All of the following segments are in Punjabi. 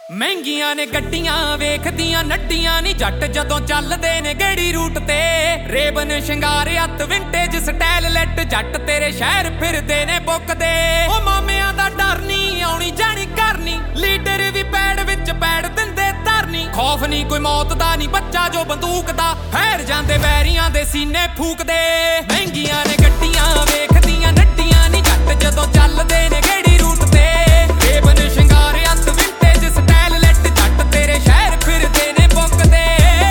ਮਹਿੰਗੀਆਂ ਨੇ ਗੱਡੀਆਂ ਵੇਖਦੀਆਂ ਨੱਡੀਆਂ ਨੀ ਜੱਟ ਜਦੋਂ ਚੱਲਦੇ ਨੇ ਗੇੜੀ ਰੂਟ ਤੇ ਰੇਬਨ ਸ਼ਿੰਗਾਰ ਹੱਥ ਵਿੰਟੇਜ ਸਟਾਈਲ ਲੈਟ ਜੱਟ ਤੇਰੇ ਸ਼ਹਿਰ ਫਿਰਦੇ ਨੇ ਬੁੱਕਦੇ ਉਹ ਮਾਮਿਆਂ ਦਾ ਡਰ ਨਹੀਂ ਆਉਣੀ ਜਾਣੀ ਕਰਨੀ ਲੀਡਰ ਵੀ ਪੈੜ ਵਿੱਚ ਪੈੜ ਦਿੰਦੇ ਧਰਨੀ ਖੌਫ ਨਹੀਂ ਕੋਈ ਮੌਤ ਦਾ ਨਹੀਂ ਬੱਚਾ ਜੋ ਬੰਦੂਕ ਦਾ ਫੈਰ ਜਾਂਦੇ ਬੈਰੀਆਂ ਦੇ ਸੀਨੇ ਫੂਕਦੇ ਮਹਿੰਗੀਆਂ ਨੇ ਗੱਡੀਆਂ ਵੇਖਦੀਆਂ ਨੱਡੀਆਂ ਨੀ ਜੱਟ ਜਦੋਂ ਚੱਲਦੇ ਨੇ ਗੇੜੀ ਰੂਟ ਤੇ ਰੇਬਨ ਸ਼ਿੰਗਾਰ ਹੱਥ ਵਿੰਟੇਜ ਸਟਾਈਲ ਲੈਟ ਜੱਟ ਤੇਰੇ ਸ਼ਹਿਰ ਫਿਰਦੇ ਨੇ ਬੁੱਕਦੇ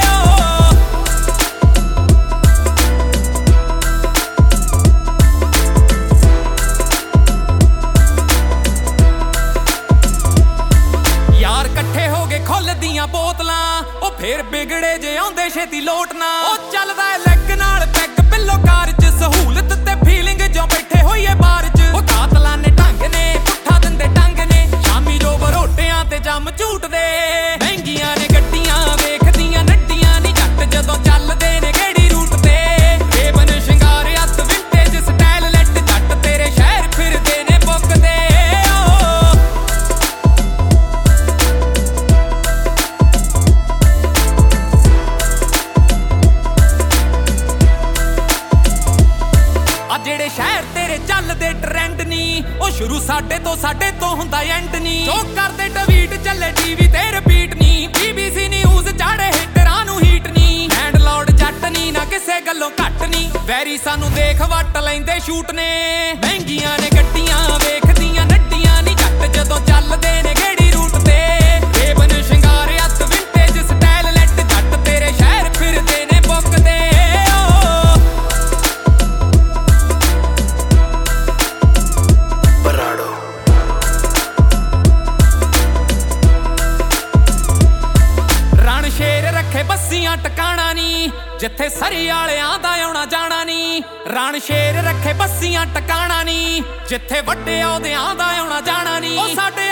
ਯਾਰ ਇਕੱਠੇ ਹੋ ਗਏ ਖੁੱਲਦੀਆਂ ਬੋਤਲਾਂ ਉਹ ਫੇਰ ਵਿਗੜੇ ਜੇ ਆਉਂਦੇ ਛੇਤੀ ਲੋਟ ਨਾ ਉਹ ਚੱਲਦਾ ਲੈਗ ਨਾਲ ਪੈਗ ਪਿੱਲੋ ਕਾਰ 'ਚ ਸਹੂਲਤ ਤੇ ਫੀਲਿੰਗ ਜੋ ਬੈਠੇ ਹੋਈਏ ਬਾਰ 'ਚ ਉਹ ਕਾਤਲਾਂ ਨੇ ਢੰਗ ਨੇ ਪੁੱਠਾ ਦਿੰਦੇ ਟੰਗ ਨੇ ਸ਼ਾਮੀ ਜੋ ਬਰੋਟਿਆਂ ਤੇ ਜੰਮ ਝੂਟਦੇ ਮਹਿੰਗੀਆਂ ਨੇ ਗੱਡੀਆਂ ਵੇਖਦੀਆਂ ਨੱਡੀਆਂ ਨੀ ਜੱਟ ਜਦੋਂ ਚੱਲਦੇ ਨੇ ਗੇੜੀ ਰੂਟ ਤੇ ਰੇਬਨ ਸ਼ਿੰਗਾਰ ਹੱਥ ਵਿੰਟੇਜ ਸਟਾਈਲ ਲੈਟ ਜੱਟ ਤੇਰੇ ਸ਼ਹਿਰ ਫਿਰਦੇ ਨੇ ਬੁੱਕਦੇ ਜਿਹੜੇ ਸ਼ਹਿਰ ਤੇਰੇ ਚੱਲਦੇ ਟ੍ਰੈਂਡ ਨੀ ਉਹ ਸ਼ੁਰੂ ਸਾਡੇ ਤੋਂ ਹੁੰਦਾ ਐਂਡ ਨੀ ਜੋ ਕਰਦੇ ਟਵੀਟ ਚੱਲੇ ਟੀਵੀ ਤੇ ਰਿਪੀਟ ਨੀ BBC ਨਿਊਜ਼ ਚਾੜੇ ਹਿੱਟਰਾਂ ਨੂੰ ਹੀਟ ਨੀ ਹੈਂਡਲੌਰਡ ਜੱਟ ਨੀ ਨਾ ਕਿਸੇ ਗੱਲੋਂ ਘੱਟ ਨੀ ਵੈਰੀ ਸਾਨੂੰ ਦੇਖ ਵੱਟ ਲੈਂਦੇ ਸ਼ੂਟ ਨੇ ਮਹਿੰਗੀਆਂ ਨੇ ਗੱਡੀਆਂ ਵੇਖਦੀਆਂ ਨੱਡੀਆਂ ਨੀ ਜੱਟ ਜਦੋਂ ਚੱਲਦੇ ਨੇ ਗੇੜੀ ਰੂਟ ਤੇ ਰੇਬਨ ਸ਼ਿੰਗਾਰ ਹੱਥ ਵਿੰਟੇਜ ਸਟਾਈਲ ਲੈਟ ਜੱਟ ਤੇਰੇ ਸ਼ਹਿਰ ਫਿਰਦੇ ਨੇ ਬੁੱਕਦੇ ਬੱਸੀਆਂ ਟਿਕਾਣਾ ਨੀ ਜਿੱਥੇ ਸਰੀ ਵਾਲਿਆਂ ਦਾ ਆਉਣਾ ਜਾਣਾ ਨੀ ਰਣ ਸ਼ੇਰ ਰੱਖੇ ਬੱਸੀਆਂ ਟਿਕਾਣਾ ਨੀ ਜਿੱਥੇ ਵੱਡੇ ਅਹੁਦਿਆਂ ਦਾ ਆਉਣਾ ਜਾਣਾ ਨੀ ਉਹ ਸਾਡੇ